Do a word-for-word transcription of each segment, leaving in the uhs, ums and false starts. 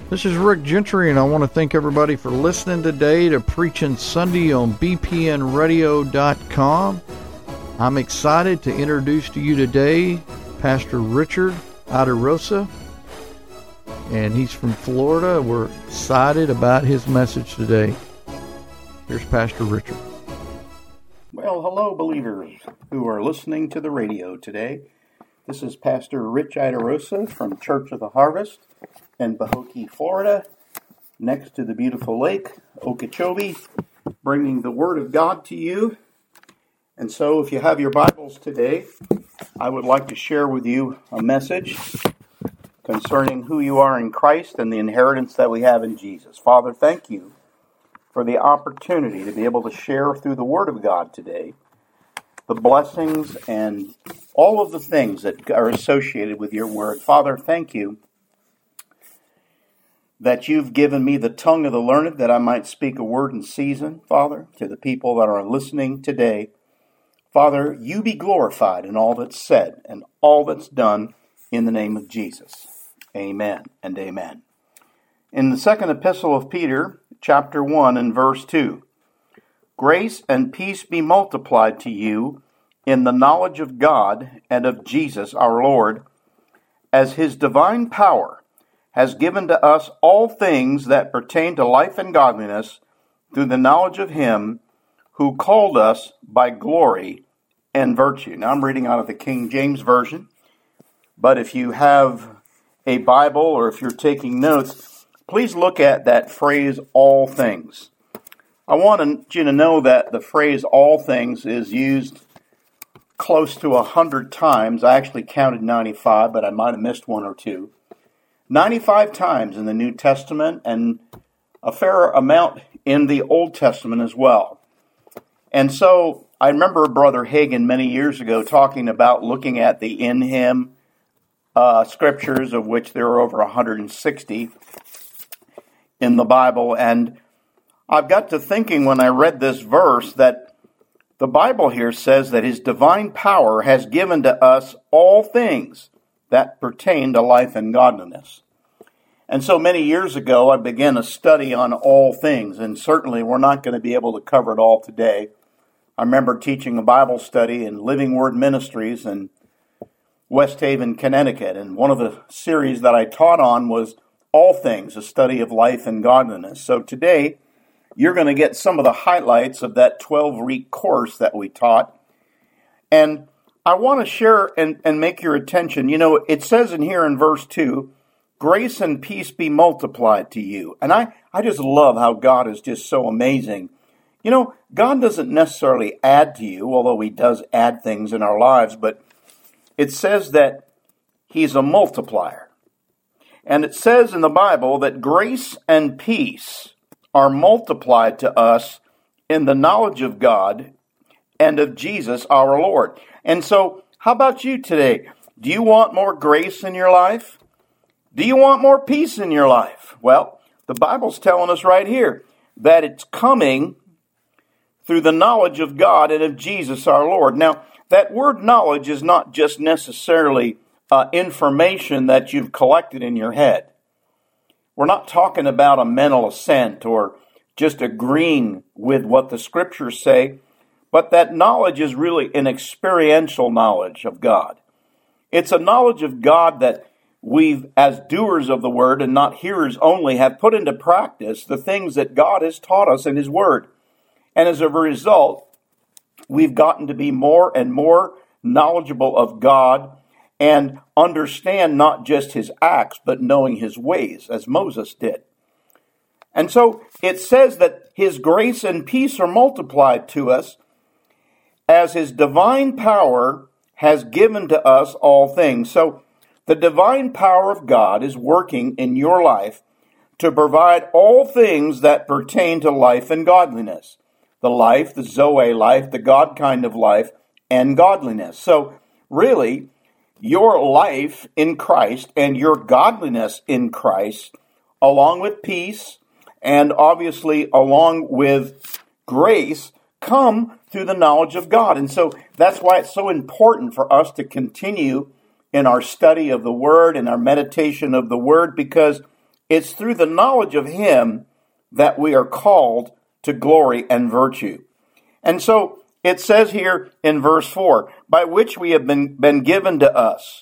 This is Rick Gentry, and I want to thank everybody for listening today to Preaching Sunday on B P N radio dot com. I'm excited to introduce to you today Pastor Richard Idarosa, and he's from Florida. We're excited about his message today. Here's Pastor Richard. Well, hello, believers who are listening to the radio today. This is Pastor Rich Idarosa from Church of the Harvest in Pahokee, Florida, next to the beautiful lake, Okeechobee, bringing the Word of God to you. And so if you have your Bibles today, I would like to share with you a message concerning who you are in Christ and the inheritance that we have in Jesus. Father, thank you for the opportunity to be able to share through the Word of God today the blessings and all of the things that are associated with your Word. Father, thank you that you've given me the tongue of the learned, that I might speak a word in season, Father, to the people that are listening today. Father, you be glorified in all that's said and all that's done in the name of Jesus. Amen and amen. In the second epistle of Peter, chapter one and verse two, grace and peace be multiplied to you in the knowledge of God and of Jesus our Lord, as his divine power has given to us all things that pertain to life and godliness through the knowledge of him who called us by glory and virtue. Now I'm reading out of the King James Version, but if you have a Bible or if you're taking notes, please look at that phrase, all things. I want you to know that the phrase all things is used close to a hundred times. I actually counted ninety-five, but I might have missed one or two. ninety-five times in the New Testament and a fair amount in the Old Testament as well. And so I remember Brother Hagin many years ago talking about looking at the in him uh, scriptures, of which there are over one hundred sixty in the Bible. And I've got to thinking when I read this verse that the Bible here says that his divine power has given to us all things that pertain to life and godliness. And so many years ago, I began a study on all things, and certainly we're not going to be able to cover it all today. I remember teaching a Bible study in Living Word Ministries in West Haven, Connecticut, and one of the series that I taught on was All Things, a study of life and godliness. So today, you're going to get some of the highlights of that twelve-week course that we taught. And I want to share and, and make your attention. You know, it says in here in verse two, grace and peace be multiplied to you. And I, I just love how God is just so amazing. You know, God doesn't necessarily add to you, although he does add things in our lives, but it says that he's a multiplier. And it says in the Bible that grace and peace are multiplied to us in the knowledge of God and of Jesus our Lord. And so, how about you today? Do you want more grace in your life? Do you want more peace in your life? Well, the Bible's telling us right here that it's coming through the knowledge of God and of Jesus our Lord. Now, that word knowledge is not just necessarily uh, information that you've collected in your head. We're not talking about a mental assent or just agreeing with what the scriptures say, but that knowledge is really an experiential knowledge of God. It's a knowledge of God that we've, as doers of the word and not hearers only, have put into practice the things that God has taught us in his word. And as a result, we've gotten to be more and more knowledgeable of God and understand not just his acts, but knowing his ways, as Moses did. And so it says that his grace and peace are multiplied to us as his divine power has given to us all things. So the divine power of God is working in your life to provide all things that pertain to life and godliness. The life, the Zoe life, the God kind of life, and godliness. So really, your life in Christ and your godliness in Christ, along with peace and obviously along with grace, come through the knowledge of God. And so that's why it's so important for us to continue in our study of the Word and our meditation of the Word, because It's through the knowledge of him that we are called to glory and virtue. And so it says here in verse four, by which we have been, been given to us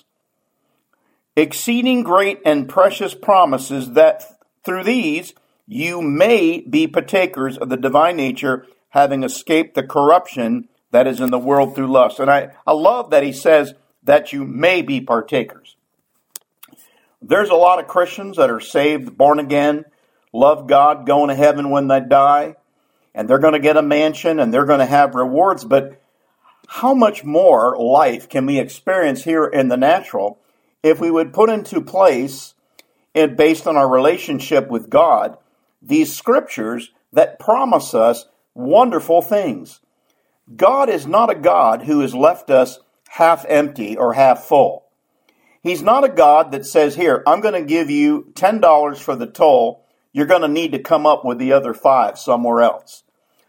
exceeding great and precious promises, that through these you may be partakers of the divine nature, having escaped the corruption that is in the world through lust. And I, I love that he says that you may be partakers. There's a lot of Christians that are saved, born again, love God, going to heaven when they die, and they're going to get a mansion and they're going to have rewards. But how much more life can we experience here in the natural if we would put into place, and based on our relationship with God, these scriptures that promise us wonderful things? God is not a God who has left us half empty or half full. He's not a God that says, here, I'm going to give you ten dollars for the toll. You're going to need to come up with the other five somewhere else.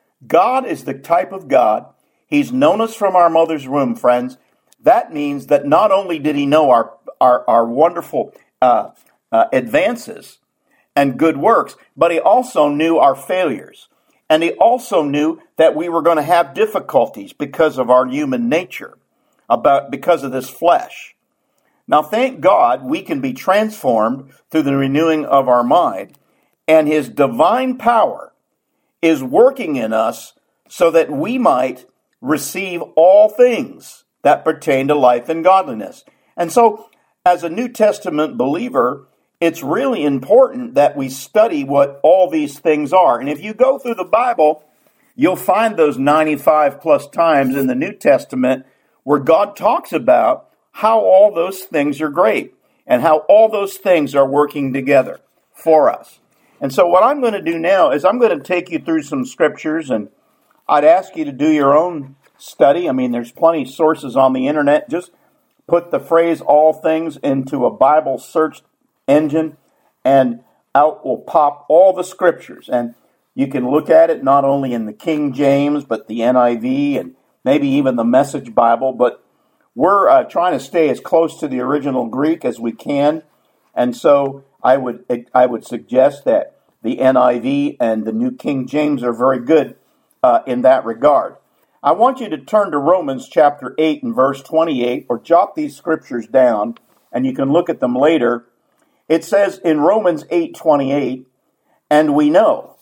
God is the type of God. He's known us from our mother's womb, friends. That means that not only did he know our, our, our wonderful uh, uh, advances and good works, but he also knew our failures. And he also knew that we were going to have difficulties because of our human nature, about because of this flesh. Now, thank God we can be transformed through the renewing of our mind, and his divine power is working in us so that we might receive all things that pertain to life and godliness. And so, as a New Testament believer, it's really important that we study what all these things are. And if you go through the Bible, you'll find those ninety-five plus times in the New Testament where God talks about how all those things are great and how all those things are working together for us. And so what I'm going to do now is I'm going to take you through some scriptures, and I'd ask you to do your own study. I mean, there's plenty of sources on the internet. Just put the phrase all things into a Bible search engine, and out will pop all the scriptures. And you can look at it not only in the King James, but the N I V, and maybe even the Message Bible. But we're uh, trying to stay as close to the original Greek as we can. And so I would I would suggest that the N I V and the New King James are very good uh, in that regard. I want you to turn to Romans chapter eight and verse twenty-eight, or jot these scriptures down, and you can look at them later. It says in Romans eight twenty-eight, and we know.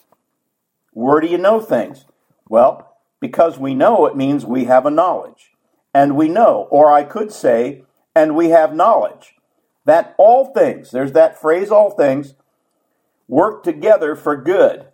Where do you know things? Well, because we know, it means we have a knowledge. And we know, or I could say, and we have knowledge, that all things, there's that phrase, all things, work together for good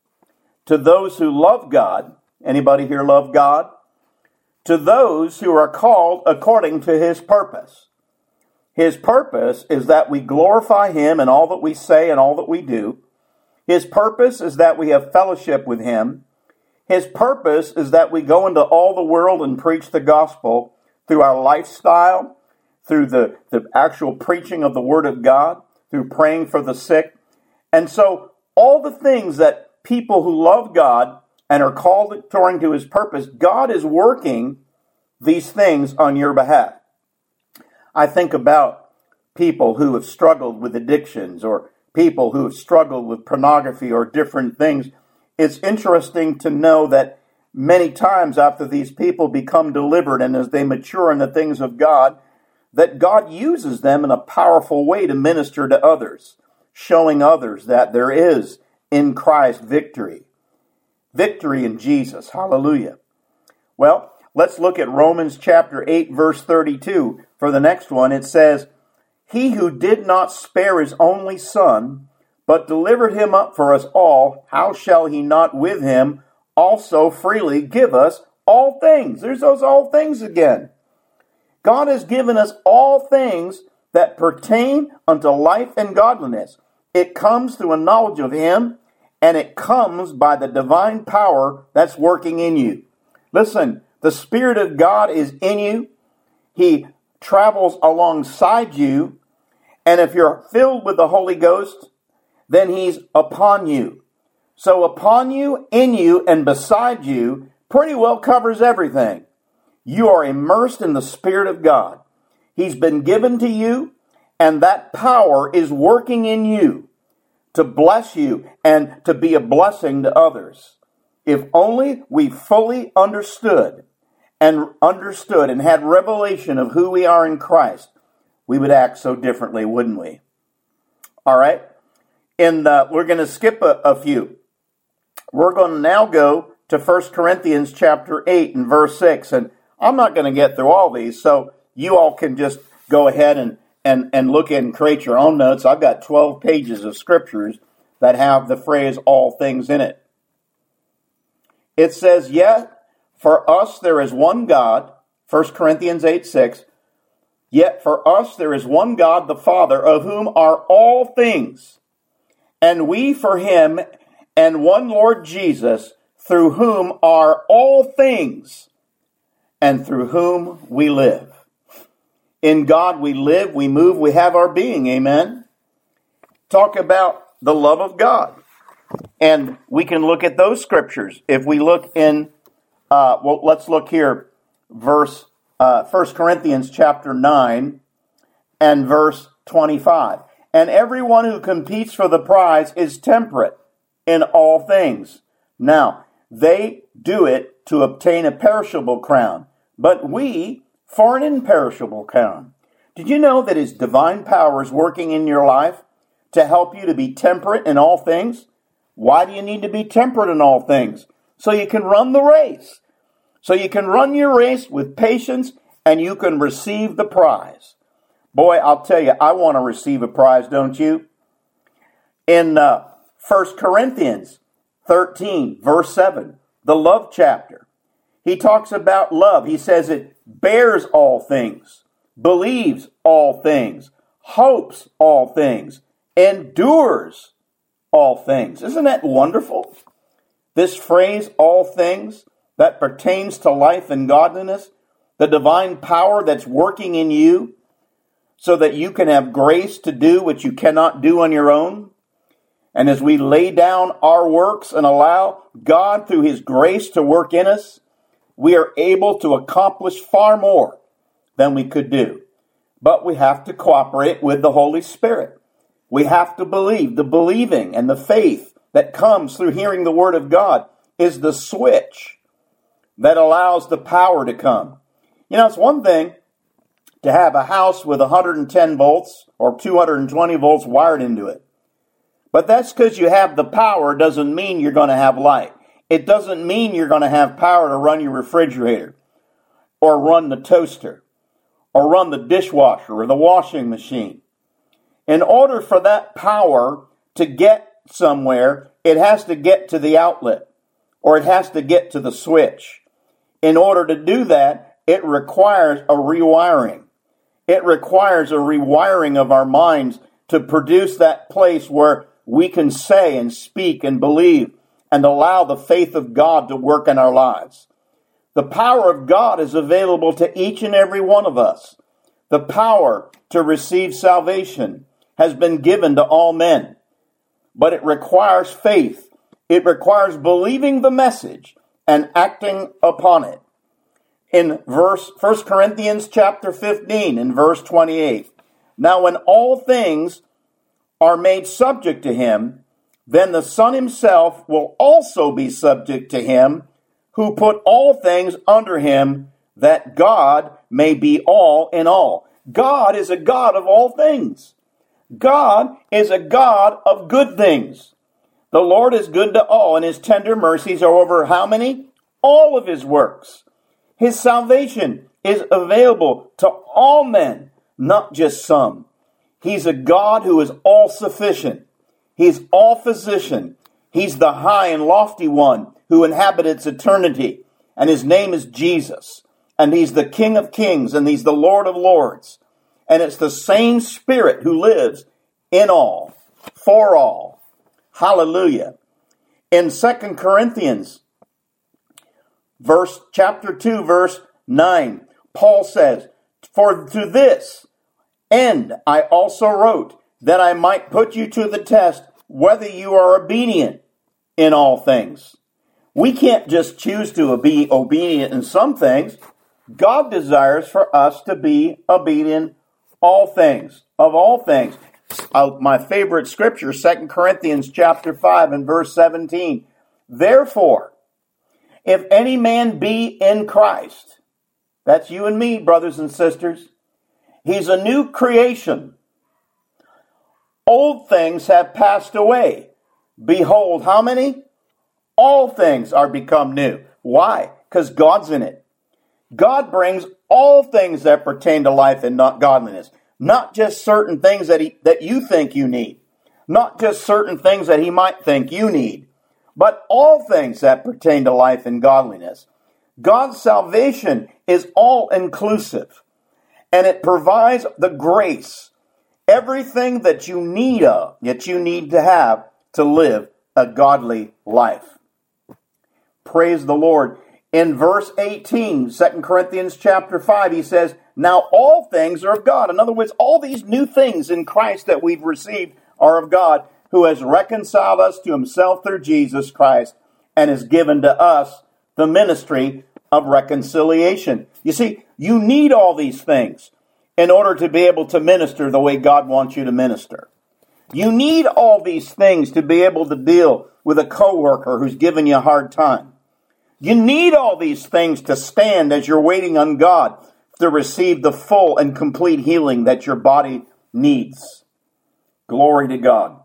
to those who love God. Anybody here love God? To those who are called according to his purpose. His purpose is that we glorify him in all that we say and all that we do. His purpose is that we have fellowship with him. His purpose is that we go into all the world and preach the gospel through our lifestyle, through the, the actual preaching of the word of God, through praying for the sick. And so all the things that people who love God and are called according to his purpose, God is working these things on your behalf. I think about people who have struggled with addictions, or people who have struggled with pornography or different things. It's interesting to know that many times after these people become delivered and as they mature in the things of God, that God uses them in a powerful way to minister to others, showing others that there is in Christ victory. Victory in Jesus. Hallelujah. Well, let's look at Romans chapter eight, verse thirty-two. For the next one, it says, he who did not spare his only son, but delivered him up for us all, how shall he not with him also freely give us all things? There's those all things again. God has given us all things that pertain unto life and godliness. It comes through a knowledge of him, and it comes by the divine power that's working in you. Listen, the Spirit of God is in you. He travels alongside you. And if you're filled with the Holy Ghost, then he's upon you. So upon you, in you, and beside you pretty well covers everything. You are immersed in the Spirit of God. He's been given to you, and that power is working in you. to bless you and to be a blessing to others. If only we fully understood and understood and had revelation of who we are in Christ, we would act so differently, wouldn't we? All right. And uh, we're going to skip a, a few. We're going to now go to First Corinthians chapter eight and verse six. And I'm not going to get through all these, so you all can just go ahead and, and, and look at and create your own notes. I've got twelve pages of scriptures that have the phrase all things in it. It says, yet for us there is one God, First Corinthians eight six, yet for us there is one God, the Father, of whom are all things, and we for him, and one Lord Jesus, through whom are all things, and through whom we live. In God we live, we move, we have our being. Amen. Talk about the love of God. And we can look at those scriptures. If we look in, uh, well, let's look here, verse, uh, First Corinthians chapter nine and verse twenty-five. And everyone who competes for the prize is temperate in all things. Now, they do it to obtain a perishable crown, but we for an imperishable crown. Did you know that his divine power is working in your life to help you to be temperate in all things? Why do you need to be temperate in all things? So you can run the race. So you can run your race with patience and you can receive the prize. Boy, I'll tell you, I want to receive a prize, don't you? In uh, First Corinthians thirteen, verse seven, the love chapter, he talks about love. He says it bears all things, believes all things, hopes all things, endures all things. Isn't that wonderful? This phrase, all things, that pertains to life and godliness, the divine power that's working in you so that you can have grace to do what you cannot do on your own. And as we lay down our works and allow God through his grace to work in us, we are able to accomplish far more than we could do. But we have to cooperate with the Holy Spirit. We have to believe. The believing and the faith that comes through hearing the Word of God is the switch that allows the power to come. You know, it's one thing to have a house with one hundred ten volts or two hundred twenty volts wired into it. But that's because you have the power doesn't mean you're going to have light. It doesn't mean you're going to have power to run your refrigerator or run the toaster or run the dishwasher or the washing machine. In order for that power to get somewhere, it has to get to the outlet or it has to get to the switch. In order to do that, it requires a rewiring. It requires a rewiring of our minds to produce that place where we can say and speak and believe and allow the faith of God to work in our lives. The power of God is available to each and every one of us. The power to receive salvation has been given to all men, but it requires faith. It requires believing the message and acting upon it. In verse First Corinthians chapter fifteen and verse twenty-eight, now when all things are made subject to him, then the Son himself will also be subject to him, who put all things under him, that God may be all in all. God is a God of all things. God is a God of good things. The Lord is good to all, and his tender mercies are over how many? All of his works. His salvation is available to all men, not just some. He's a God who is all-sufficient. He's all-physician. He's the high and lofty one who inhabits eternity. And his name is Jesus. And he's the King of kings, and he's the Lord of lords. And it's the same Spirit who lives in all, for all. Hallelujah. In Second Corinthians, verse chapter two, verse nine, Paul says, for to this end I also wrote, that I might put you to the test whether you are obedient in all things. We can't just choose to be obedient in some things. God desires for us to be obedient all things, of all things. Uh, my favorite scripture, Second Corinthians chapter five and verse seventeen. Therefore, if any man be in Christ, that's you and me, brothers and sisters, he's a new creation. Old things have passed away. Behold, how many? All things are become new. Why? Because God's in it. God brings all things that pertain to life and not godliness. Not just certain things that he, that you think you need. Not just certain things that he might think you need. But all things that pertain to life and godliness. God's salvation is all inclusive. And it provides the grace. Everything that you need of, that you need to have to live a godly life. Praise the Lord. In verse eighteen, Second Corinthians chapter five, he says, now all things are of God. In other words, all these new things in Christ that we've received are of God, who has reconciled us to himself through Jesus Christ and has given to us the ministry of reconciliation. You see, you need all these things in order to be able to minister the way God wants you to minister. You need all these things to be able to deal with a coworker who's giving you a hard time. You need all these things to stand as you're waiting on God to receive the full and complete healing that your body needs. Glory to God.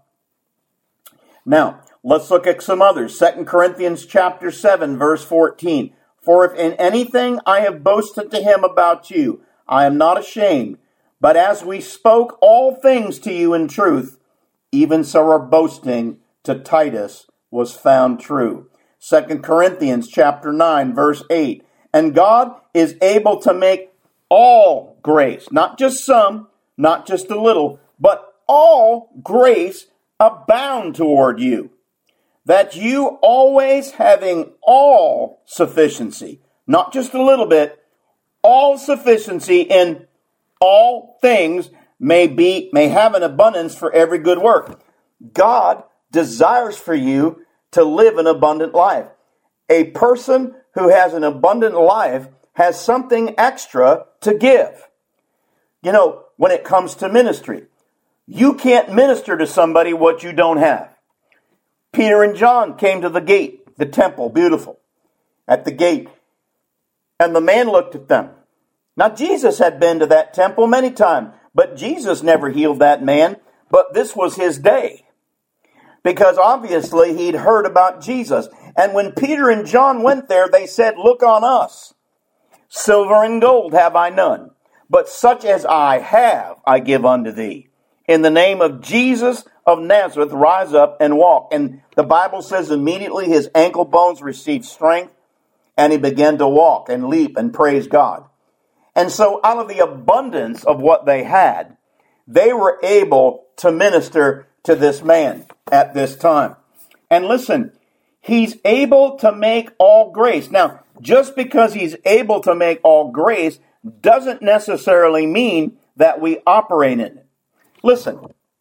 Now, let's look at some others. Second Corinthians chapter seven, verse fourteen. For if in anything I have boasted to him about you, I am not ashamed. But as we spoke all things to you in truth, even so our boasting to Titus was found true. Second Corinthians chapter nine, verse eight. And God is able to make all grace, not just some, not just a little, but all grace abound toward you, that you always having all sufficiency, not just a little bit, all sufficiency in all things may be, may have an abundance for every good work. God desires for you to live an abundant life. A person who has an abundant life has something extra to give. You know, when it comes to ministry, you can't minister to somebody what you don't have. Peter and John came to the gate, the temple, beautiful, at the gate. And the man looked at them. Now, Jesus had been to that temple many times, but Jesus never healed that man. But this was his day, because obviously he'd heard about Jesus. And when Peter and John went there, they said, look on us. Silver and gold have I none, but such as I have, I give unto thee. In the name of Jesus of Nazareth, rise up and walk. And the Bible says immediately his ankle bones received strength, and he began to walk and leap and praise God. And so out of the abundance of what they had, they were able to minister to this man at this time. And listen, he's able to make all grace. Now, just because he's able to make all grace doesn't necessarily mean that we operate in it. Listen,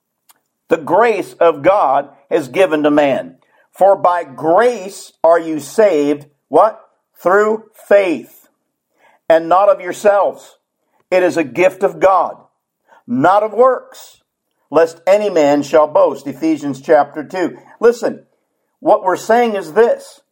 the grace of God is given to man. For by grace are you saved, what? Through faith, and not of yourselves. It is a gift of God, not of works, lest any man shall boast. Ephesians chapter two. Listen, what we're saying is this.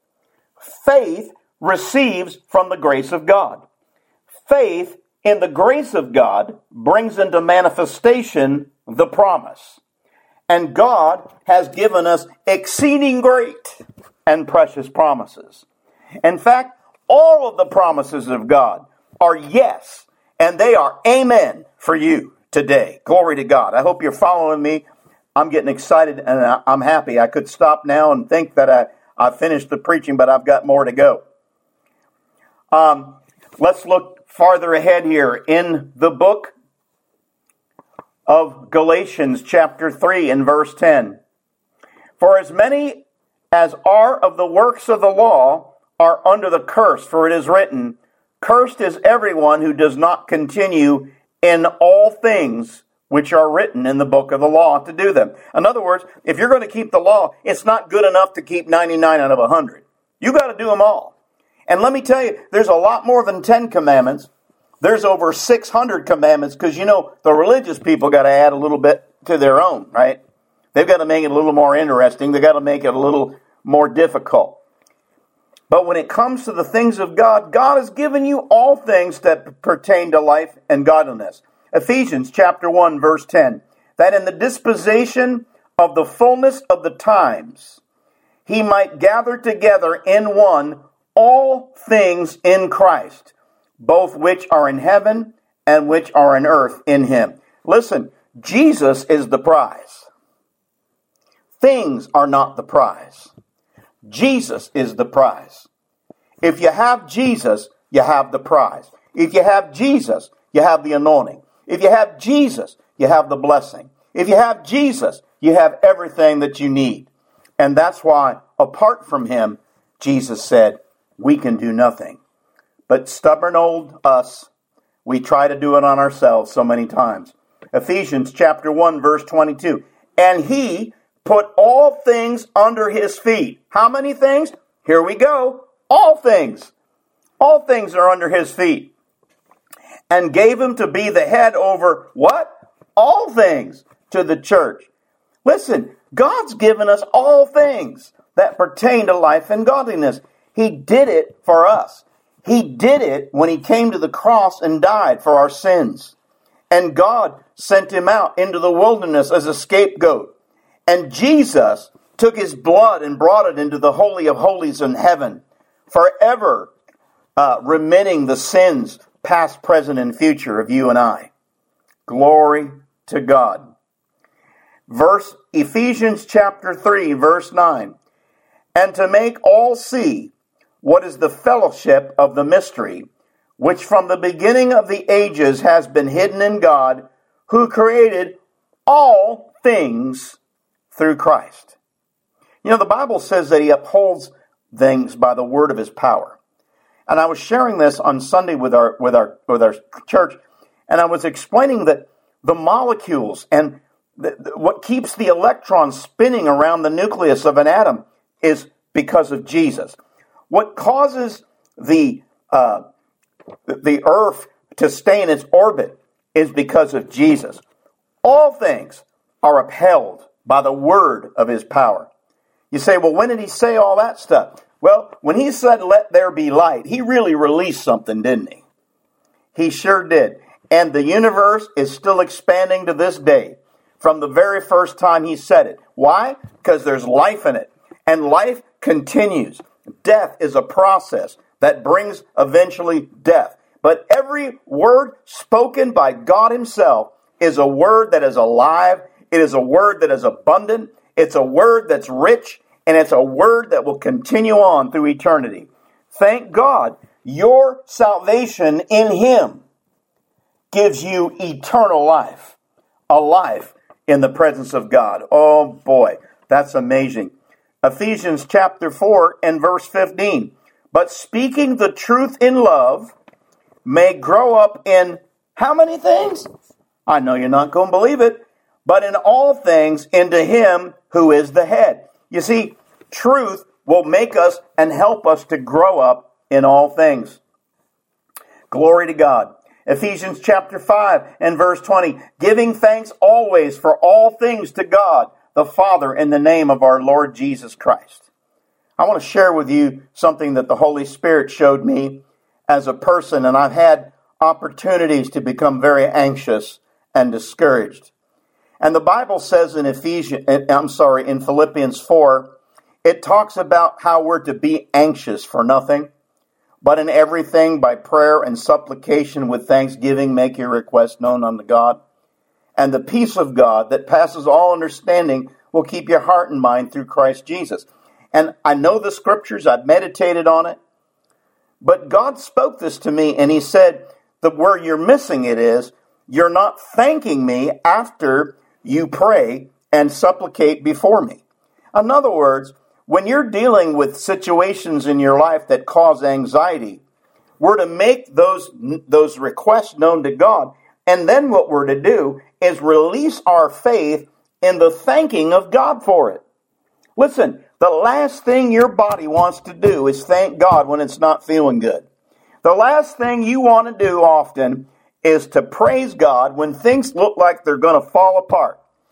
Faith receives from the grace of God. Faith in the grace of God brings into manifestation the promise. And God has given us exceeding great and precious promises. In fact, all of the promises of God are yes, and they are amen for you today. Glory to God. I hope you're following me. I'm getting excited and I'm happy. I could stop now and think that I, I finished the preaching, but I've got more to go. Um, let's look farther ahead here in the book of Galatians chapter three and verse ten. For as many as are of the works of the law are under the curse, for it is written, cursed is everyone who does not continue in all things which are written in the book of the law to do them. In other words, if you're going to keep the law, it's not good enough to keep ninety-nine out of one hundred. You got to do them all. And let me tell you, there's a lot more than ten commandments. There's over six hundred commandments because, you know, the religious people got to add a little bit to their own, right? They've got to make it a little more interesting. They've got to make it a little more difficult. But when it comes to the things of God, God has given you all things that pertain to life and godliness. Ephesians chapter one, verse ten, that in the dispensation of the fullness of the times, he might gather together in one all things in Christ, both which are in heaven and which are in earth in him. Listen, Jesus is the prize. Things are not the prize. Jesus is the prize. If you have Jesus, you have the prize. If you have Jesus, you have the anointing. If you have Jesus, you have the blessing. If you have Jesus, you have everything that you need. And that's why, apart from him, Jesus said, we can do nothing. But stubborn old us, we try to do it on ourselves so many times. Ephesians chapter one, verse twenty-two. And he put all things under his feet. How many things? Here we go. All things. All things are under his feet. And gave him to be the head over what? All things to the church. Listen, God's given us all things that pertain to life and godliness. He did it for us. He did it when he came to the cross and died for our sins. And God sent him out into the wilderness as a scapegoat. And Jesus took his blood and brought it into the Holy of Holies in heaven, forever uh, remitting the sins past, present, and future of you and I. Glory to God. Verse Ephesians chapter three, verse nine. And to make all see what is the fellowship of the mystery, which from the beginning of the ages has been hidden in God, who created all things through Christ. You know, the Bible says that he upholds things by the word of his power. And I was sharing this on Sunday with our with our with our church, and I was explaining that the molecules and the, the, what keeps the electrons spinning around the nucleus of an atom is because of Jesus. What causes the uh, the earth to stay in its orbit is because of Jesus. All things are upheld by the word of his power. You say, well, when did he say all that stuff? Well, when he said, let there be light, he really released something, didn't he? He sure did. And the universe is still expanding to this day from the very first time he said it. Why? Because there's life in it. And life continues. Death is a process that brings eventually death. But every word spoken by God himself is a word that is alive. It is a word that is abundant. It's a word that's rich. And it's a word that will continue on through eternity. Thank God, your salvation in him gives you eternal life. A life in the presence of God. Oh boy, that's amazing. Ephesians chapter four and verse fifteen. But speaking the truth in love may grow up in how many things? I know you're not going to believe it. But in all things into him who is the head. You see, truth will make us and help us to grow up in all things. Glory to God. Ephesians chapter five and verse twenty. Giving thanks always for all things to God, the Father, in the name of our Lord Jesus Christ. I want to share with you something that the Holy Spirit showed me as a person, and I've had opportunities to become very anxious and discouraged. And the Bible says in Ephesians, I'm sorry, in Philippians four, it talks about how we're to be anxious for nothing, but in everything by prayer and supplication with thanksgiving make your requests known unto God. And the peace of God that passes all understanding will keep your heart and mind through Christ Jesus. And I know the scriptures, I've meditated on it, but God spoke this to me and he said that where you're missing it is, you're not thanking me after you pray and supplicate before me. In other words, when you're dealing with situations in your life that cause anxiety, we're to make those, those requests known to God. And then what we're to do is release our faith in the thanking of God for it. Listen, the last thing your body wants to do is thank God when it's not feeling good. The last thing you want to do often is to praise God when things look like they're going to fall apart.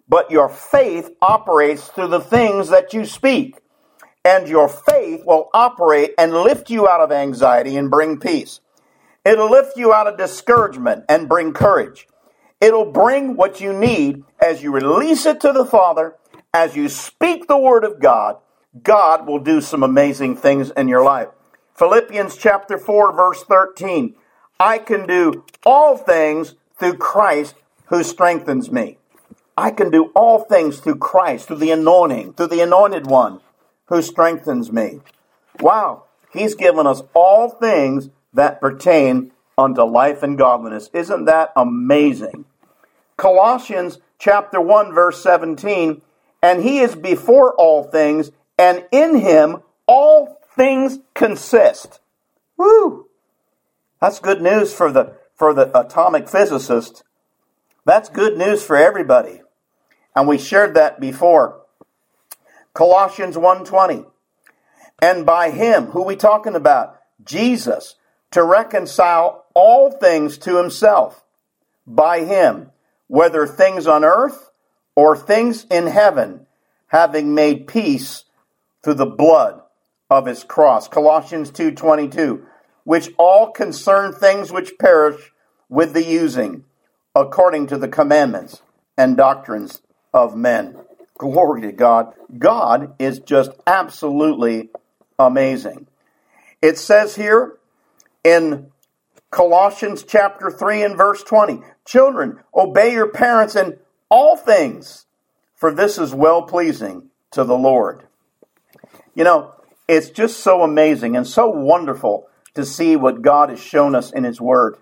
but your faith operates through the things that you speak. And your faith will operate and lift you out of anxiety and bring peace. It'll lift you out of discouragement and bring courage. It'll bring what you need as you release it to the Father, as you speak the Word of God. God will do some amazing things in your life. Philippians chapter four, verse thirteen. I can do all things through Christ who strengthens me. I can do all things through Christ, through the anointing, through the anointed one who strengthens me. Wow, He's given us all things that pertain unto life and godliness. Isn't that amazing? Colossians chapter one, verse seventeen, and He is before all things, and in Him all things consist. Woo! That's good news for the for the atomic physicist. That's good news for everybody. And we shared that before. Colossians one twenty. And by Him, who are we talking about? Jesus, to reconcile all things to Himself. By Him, whether things on earth or things in heaven, having made peace through the blood of His cross. Colossians two twenty-two. Which all concern things which perish with the using, according to the commandments and doctrines of men. Glory to God. God is just absolutely amazing. It says here in Colossians chapter three and verse twenty, children, obey your parents in all things, for this is well-pleasing to the Lord. You know, it's just so amazing and so wonderful to see what God has shown us in His Word.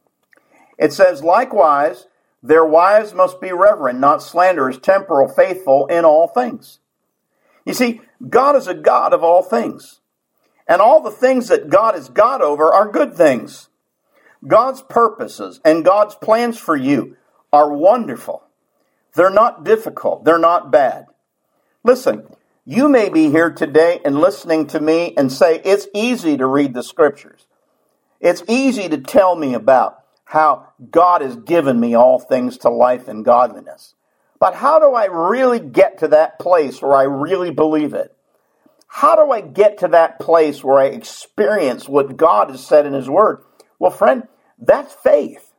It says, likewise, their wives must be reverent, not slanderers, temporal, faithful in all things. You see, God is a God of all things. And all the things that God is God over are good things. God's purposes and God's plans for you are wonderful. They're not difficult. They're not bad. Listen, you may be here today and listening to me and say, it's easy to read the Scriptures. It's easy to tell me about how God has given me all things to life and godliness. But how do I really get to that place where I really believe it? How do I get to that place where I experience what God has said in His Word? Well, friend, that's faith.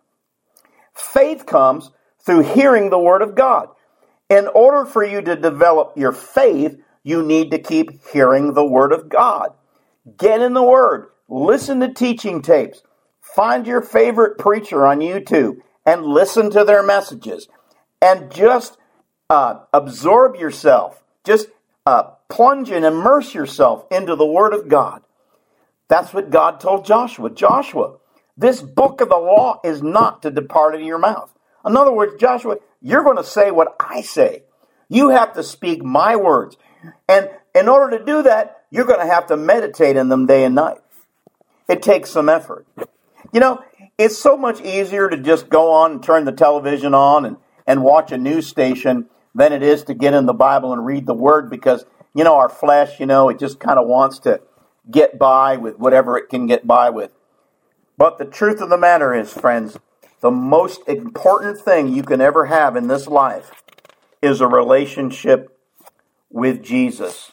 Faith comes through hearing the Word of God. In order for you to develop your faith, you need to keep hearing the Word of God. Get in the Word. Listen to teaching tapes. Find your favorite preacher on YouTube and listen to their messages. And just uh, absorb yourself. Just uh, plunge and immerse yourself into the Word of God. That's what God told Joshua. Joshua, this book of the law is not to depart out of your mouth. In other words, Joshua, you're going to say what I say. You have to speak my words. And in order to do that, you're going to have to meditate in them day and night. It takes some effort. You know, it's so much easier to just go on and turn the television on and, and watch a news station than it is to get in the Bible and read the Word because, you know, our flesh, you know, it just kind of wants to get by with whatever it can get by with. But the truth of the matter is, friends, the most important thing you can ever have in this life is a relationship with Jesus.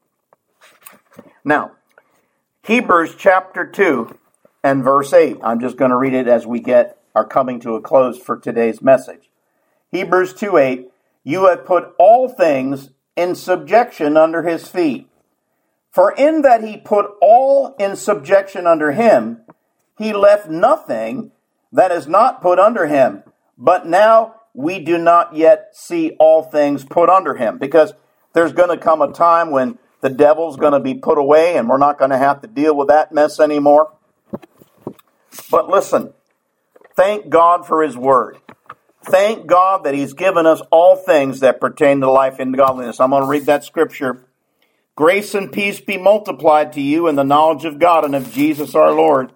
Now, Hebrews chapter two and verse eight. I'm just going to read it as we get are coming to a close for today's message. Hebrews two eight. You have put all things in subjection under His feet. For in that He put all in subjection under Him, He left nothing that is not put under Him. But now we do not yet see all things put under Him. Because there's going to come a time when the devil's going to be put away and we're not going to have to deal with that mess anymore. But listen, thank God for His Word. Thank God that He's given us all things that pertain to life and godliness. I'm going to read that scripture. Grace and peace be multiplied to you in the knowledge of God and of Jesus our Lord.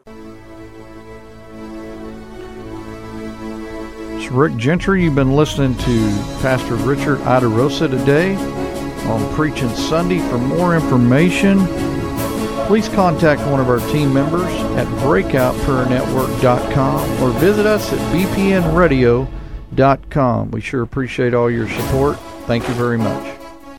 It's Rick Gentry. You've been listening to Pastor Richard Idarosa today on Preaching Sunday. For more information, please contact one of our team members at breakout prayer network dot com or visit us at b p n radio dot com. We sure appreciate all your support. Thank you very much.